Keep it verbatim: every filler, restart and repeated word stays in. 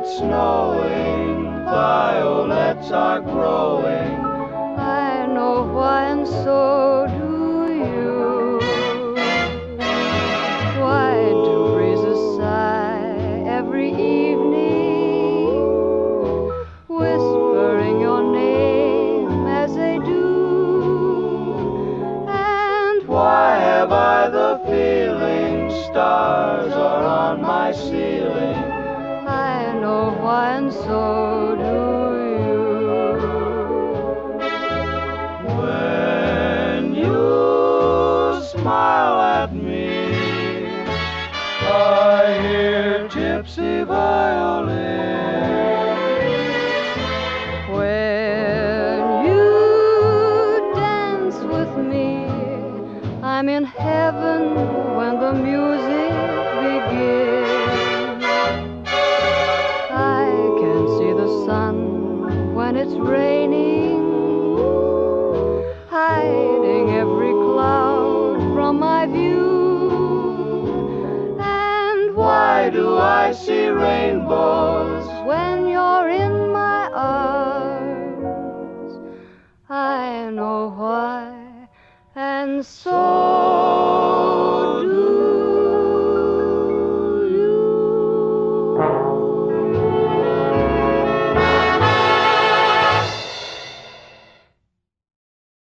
it's snowing, violets are growing. I know why, and so do you. Why do breezes sigh every evening, whispering your name as they do? And Why have I the feeling stars are on my ceiling? I know why, and so do you. When you smile at me, I hear gypsy violins. When you dance with me, I'm in heaven when the music begins. I can see the sun when it's raining, hiding every cloud from my view. And Why do I see rainbows